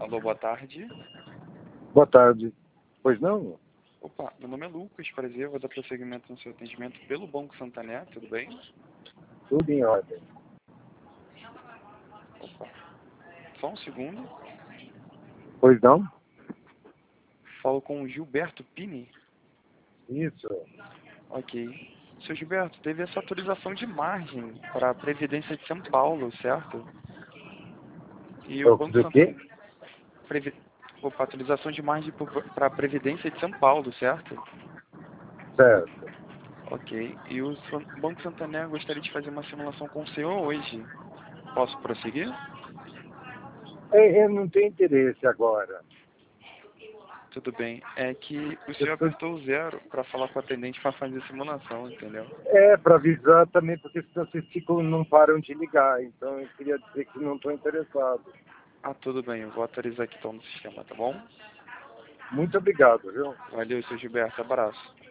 Alô, boa tarde. Boa tarde. Pois não? Opa, meu nome é Lucas, prazer, vou dar prosseguimento no seu atendimento pelo Banco Santander, tudo bem? Tudo em ordem. Opa, só um segundo. Pois não? Falo com o Gilberto Pini. Isso. Ok. Seu Gilberto, teve essa atualização de margem para a Previdência de São Paulo, certo? E o Banco Do quê? Santander... Opa, atualização de margem para a Previdência de São Paulo, certo? Certo. Ok. E o Banco Santander gostaria de fazer uma simulação com o senhor hoje. Posso prosseguir? Eu não tenho interesse agora. Tudo bem. É que o Eu senhor tô... apertou o 0 para falar com o atendente para fazer a simulação, entendeu? Para avisar também, porque senão vocês não param de ligar. Então eu queria dizer que não estou interessado. Ah, tudo bem. Eu vou atualizar aqui então no sistema, tá bom? Muito obrigado, viu? Valeu, seu Gilberto. Abraço.